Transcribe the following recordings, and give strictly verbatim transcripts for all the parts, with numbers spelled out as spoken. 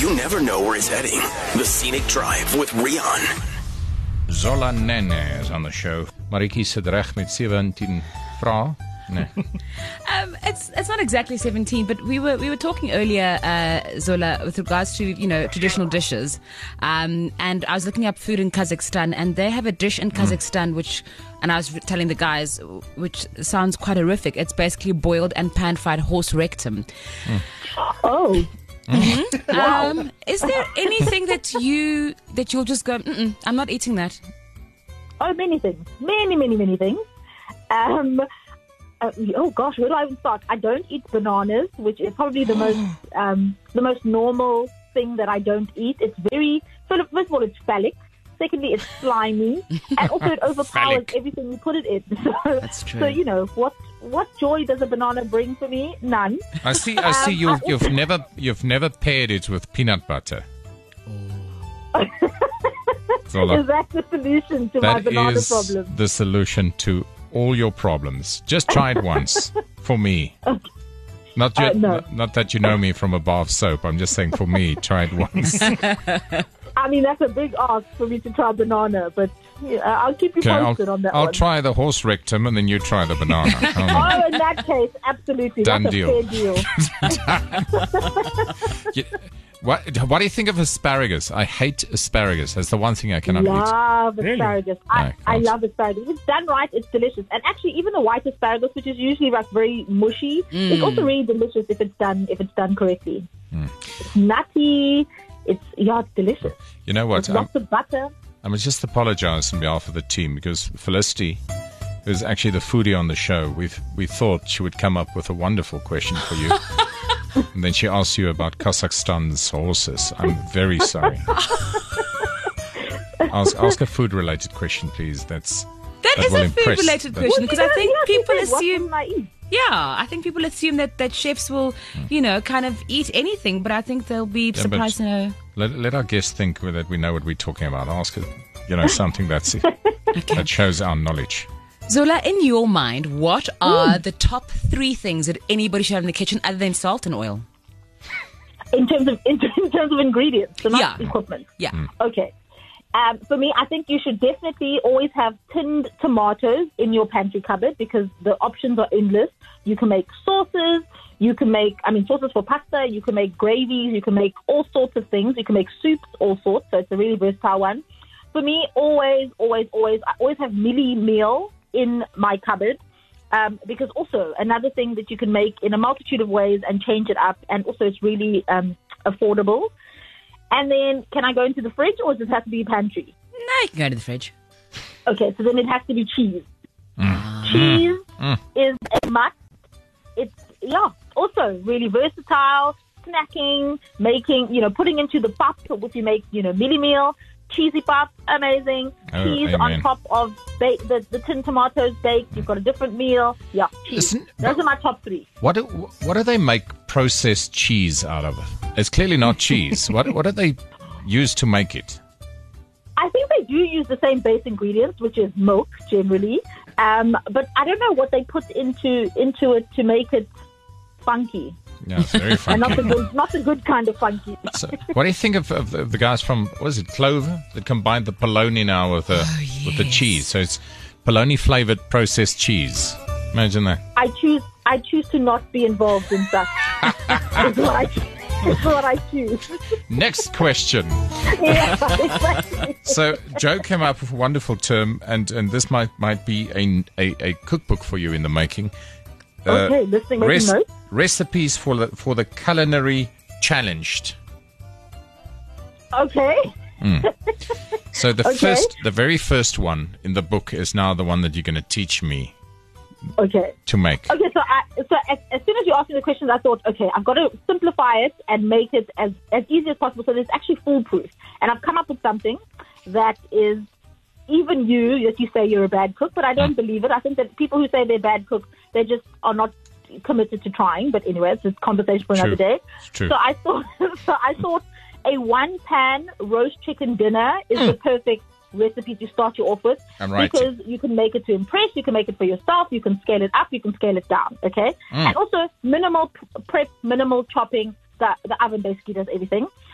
You never know where he's heading. The Scenic Drive with Rian. Zola Nene is on the show. Marikie sit reg met seventeen vrae. Nee. Um, it's it's not exactly seventeen, but we were we were talking earlier, uh, Zola, with regards to you know traditional dishes, um, and I was looking up food in Kazakhstan, and they have a dish in Kazakhstan mm. which, and I was telling the guys, which sounds quite horrific. It's basically boiled and pan-fried horse rectum. Mm. Oh. Mm-hmm. Wow. Um, is there anything that you that you'll just go, Mm-mm, I'm not eating that? Oh, many things, many, many, many things. Um, uh, oh gosh, where do I even start? I don't eat bananas, which is probably the most um, the most normal thing that I don't eat. It's very first of all, it's phallic. Secondly, it's slimy, and also it overpowers Phallic. everything you put it in. So, That's true. So you know what what joy does a banana bring for me? None. I see. I see. Um, You've I you've also- never you've never paired it with peanut butter. Zola, Is that the solution to my that banana is problem? the solution to all your problems. Just try it once for me. Not, you, Uh, no. not not that you know me from a bar of soap. I'm just saying for me, try it once. I mean, that's a big ask for me to try banana, but yeah, I'll keep you Okay, I'll, posted on that I'll one. try the horse rectum and then you try the banana. How about- Oh, in that case, absolutely. Done That's deal. a fair deal. You- what, what do you think of asparagus? I hate asparagus. That's the one thing I cannot eat. Love asparagus. No, I, I can't. love asparagus. If it's done right, it's delicious. And actually, even the white asparagus, which is usually like very mushy, it's also really delicious if it's done if it's done correctly. Mm. It's nutty. It's yeah, it's delicious. You know what? With I'm, lots of butter. I must just apologize on behalf of the team because Felicity, who's actually the foodie on the show, we we thought she would come up with a wonderful question for you. And then she asked you about Kazakhstan's horses. I'm very sorry. ask, ask a food-related question, please. That's That, that is will a impress. food-related That- question because I think people What assume. can I eat? Yeah, I think people assume that, that chefs will, you know, kind of eat anything, but I think they'll be but- surprised to know. Let, let our guests think that we know what we're talking about. Ask her, you know, something that's that shows our knowledge. Zola, in your mind, what are the top three things that anybody should have in the kitchen other than salt and oil? In terms of in, in terms of ingredients, so not Yeah. equipment. Yeah. Okay. Um, for me, I think you should definitely always have tinned tomatoes in your pantry cupboard because the options are endless. You can make sauces. You can make, I mean, sauces for pasta. You can make gravies. You can make all sorts of things. You can make soups, all sorts. So it's a really versatile one. For me, always, always, always, I always have milli meal in my cupboard. Um, because also another thing that you can make in a multitude of ways and change it up, and also it's really um, affordable. And then, can I go into the fridge, or does it have to be pantry? No, you can go to the fridge. Okay, so then it has to be cheese. Mm. Cheese is a must. It's yeah, also really versatile. Snacking, making, you know, putting into the pap if you make, you know, mini meal. Cheesy pap, amazing. Oh, Cheese amen. on top of ba- the, the tin tomatoes baked. You've got a different meal. Yeah, cheese. Isn't- Those are my top three. What do, what do they make processed cheese out of? It's clearly not cheese. what what do they use to make it? I think they do use the same base ingredients, which is milk generally. Um, but I don't know what they put into into it to make it funky. Yeah, it's very And not the funky. good, not the good kind of funky. So, what do you think of, of, the- of the guys from, what is it, Clover, that combined the polony now with the, Oh, with the yes. cheese? So it's polony flavored processed cheese. Imagine that. I choose I choose to not be involved in such. is what I is what I choose. Next question. Yeah, exactly. So Joe came up with a wonderful term, and, and this might might be a, a, a cookbook for you in the making. Uh, Okay, listening, making notes. recipes for the for the culinary challenged. Okay. So the Okay. first, the very first one in the book is now the one that you're going to teach me Okay. to make. Okay, so I, so as, as soon as you asked me the questions, I thought, okay, I've got to simplify it and make it as, as easy as possible so that it's actually foolproof. And I've come up with something that is even you, that you say you're a bad cook, but I don't believe it. I think that people who say they're bad cooks, they just are not committed to trying. But anyway, it's a conversation for another True. day. It's true. So I thought, so I thought a one-pan roast chicken dinner is the perfect recipe to start you off with. I'm right. Because you can make it to impress, you can make it for yourself, you can scale it up, you can scale it down, okay? And also minimal p- prep, minimal chopping, the, the oven basically does everything.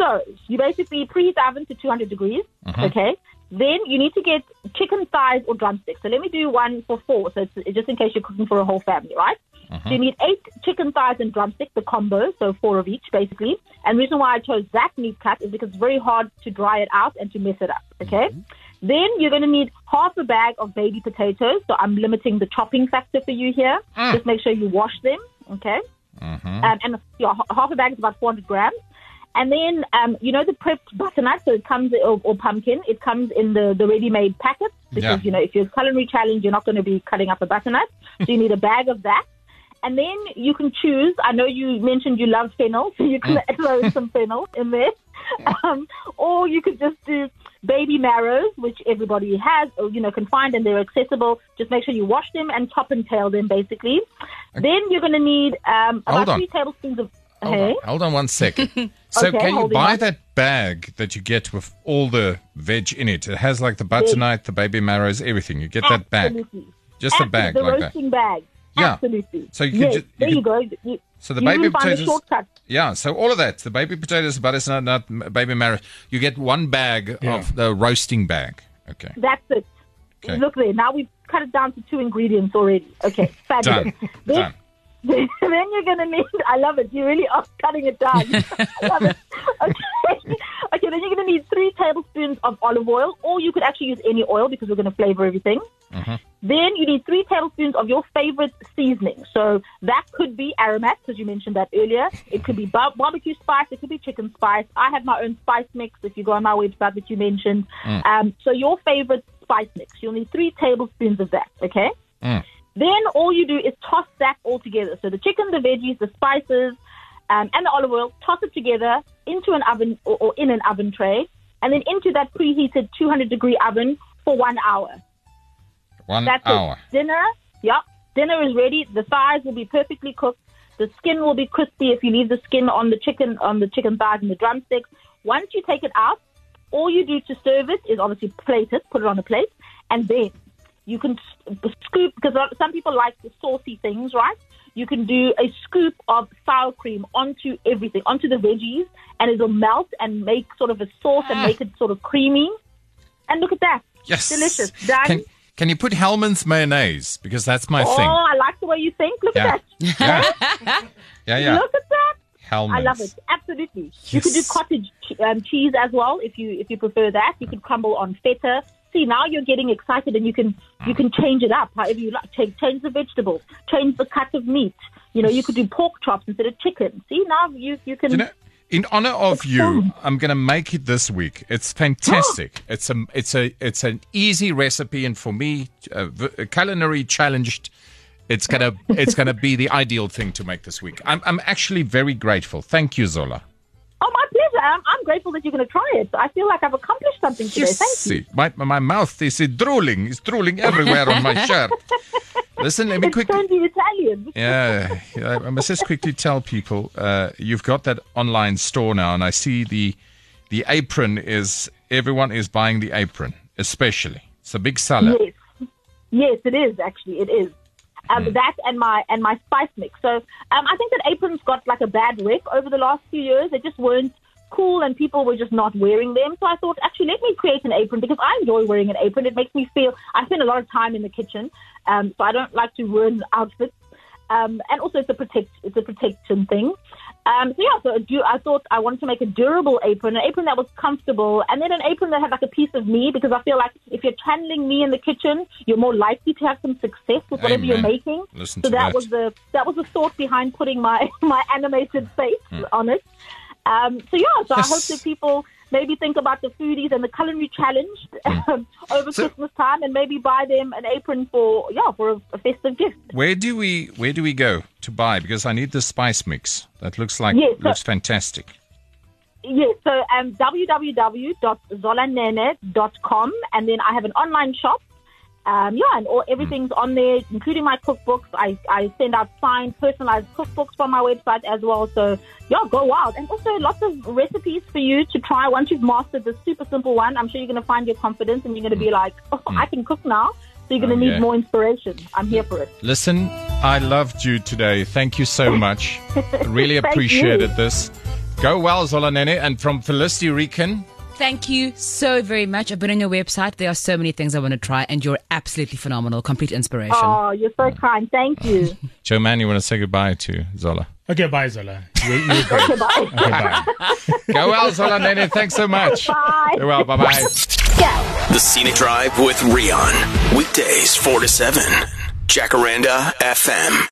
So you basically preheat the oven to two hundred degrees, Uh-huh. okay? Then you need to get chicken thighs or drumsticks. So let me do one for four, so it's just in case you're cooking for a whole family, right? Uh-huh. So you need eight chicken thighs and drumsticks, the combo, so four of each, basically. And the reason why I chose that meat cut is because it's very hard to dry it out and to mess it up, okay? Mm-hmm. Then you're going to need half a bag of baby potatoes. So I'm limiting the chopping factor for you here. Mm. Just make sure you wash them, okay? Uh-huh. Um, and yeah, h- half a bag is about four hundred grams. And then, um, you know, the prepped butternut, so it comes, or, or pumpkin, it comes in the, the ready-made packets because, Yeah. you know, if you're culinary challenge, you're not going to be cutting up a butternut. So you need a bag of that. And then you can choose, I know you mentioned you love fennel, so you can throw in some fennel in there. Um, or you could just do baby marrows, which everybody has, or, you know, can find, and they're accessible. Just make sure you wash them and top and tail them, basically. Then you're going to need um, Hold about on. three tablespoons of... Hold Hey? on, hold on one second. So Okay, can you holding buy on. that bag that you get with all the veg in it? It has like the butternut, the baby marrows, everything. You get that bag. Absolutely. Just a Absolutely. bag the like that. roasting bag. Yeah. Absolutely. So you could yes, ju- you there could- you go. You, So the you baby will find potatoes. a shortcut. Yeah, so all of that, the baby potatoes, butternut, nut, m- baby marrow, you get one bag Yeah. of the roasting bag. Okay. That's it. Okay. Look there. Now we've cut it down to two ingredients already. Okay, fabulous. Done. Then, Done. then you're going to need, I love it, you really are cutting it down. I love it. Okay. Okay, then you're going to need three tablespoons of olive oil, or you could actually use any oil because we're going to flavor everything. Uh-huh. Then you need three tablespoons of your favorite seasoning. So that could be aromat, because you mentioned that earlier. It could be bar- barbecue spice. It could be chicken spice. I have my own spice mix if you go on my website that you mentioned. Mm. Um, so your favorite spice mix. You'll need three tablespoons of that, okay? Mm. Then all you do is toss that all together. So the chicken, the veggies, the spices, um, and the olive oil, toss it together into an oven or, or in an oven tray, and then into that preheated two hundred degree oven for one hour. One That's hour. it. Dinner, yep. Dinner is ready. The thighs will be perfectly cooked. The skin will be crispy if you leave the skin on the chicken, on the chicken thighs and the drumsticks. Once you take it out, all you do to serve it is obviously plate it, put it on a plate, and then you can s- scoop, because some people like the saucy things, right? You can do a scoop of sour cream onto everything, onto the veggies, and it'll melt and make sort of a sauce and make it sort of creamy. And look at that. Yes. Delicious. Done. Can, can you put Hellman's mayonnaise? Because that's my Oh, thing. I like the way you think. Look Yeah. at that. Yeah. yeah, yeah. Look at that. Hellman's. I love it. Absolutely. You could do Yes. cottage che- um, cheese as well if you if you prefer that. You could crumble on feta. See, now you're getting excited, and you can you can change it up however you like. Change, change the vegetables, change the cut of meat. You know, you could do pork chops instead of chicken. See, now you you can. You know, in honor of It's you, fun. I'm going to make it this week. It's fantastic. it's a, it's a, it's an easy recipe, and for me, uh, v- culinary challenged, it's gonna, it's gonna be the ideal thing to make this week. I'm, I'm actually very grateful. Thank you, Zola. Oh, my pleasure. I'm, I'm grateful that you're going to try it. I feel like I've accomplished something today. Thank you. See, my my mouth is drooling. It's drooling everywhere on my shirt. Listen, let me It's quickly. turned you Italian. Yeah, yeah, I must just quickly tell people uh, you've got that online store now, and I see the the apron is everyone is buying the apron, especially. It's a big seller. Yes, yes, it is actually. It is. Um, Hmm. That and my and my spice mix. So um, I think that aprons got like a bad rep over the last few years. They just weren't cool, and people were just not wearing them. So I thought, actually, let me create an apron because I enjoy wearing an apron. It makes me feel. I spend a lot of time in the kitchen, um, so I don't like to ruin outfits. Um, and also, it's a protect. It's a protection thing. Um, so yeah, so do, I thought I wanted to make a durable apron, an apron that was comfortable, and then an apron that had like a piece of me, because I feel like if you're channeling me in the kitchen, you're more likely to have some success with whatever you're Amen. making. Listen so to that, that. was the that was the thought behind putting my my animated face on it. Um, so yeah, so Yes. I hope that people maybe think about the foodies and the culinary challenge um, over So- Christmas time, and maybe buy them an apron for yeah for a, a festive gift. Where do we where do we go to buy? Because I need the spice mix. That looks like Yes, so- looks fantastic. Yes, so um, w w w dot zolanene dot com, and then I have an online shop. Um, yeah, and all, everything's on there, including my cookbooks. I, I send out signed, personalized cookbooks from my website as well. So, yeah, go wild. And also lots of recipes for you to try. Once you've mastered the super simple one, I'm sure you're going to find your confidence and you're going to be like, oh, I can cook now. So you're going to Oh, need yeah. more inspiration. I'm here for it. Listen, I loved you today. Thank you so much. Really Thank appreciated you. this. Go well, Zola Nene. And from Felicity Rican, Thank you so very much. I've been on your website. There are so many things I want to try, and you're absolutely phenomenal. Complete inspiration. Oh, you're so kind. Thank you. Joe Man, you want to say goodbye to Zola? Okay, bye, Zola. You, you're great. Okay, bye. Okay, bye. Go well, Zola Nene. Thanks so much. Bye. Go well. Bye-bye. Yeah. The Scenic Drive with Rian. Weekdays four to seven. Jacaranda F M.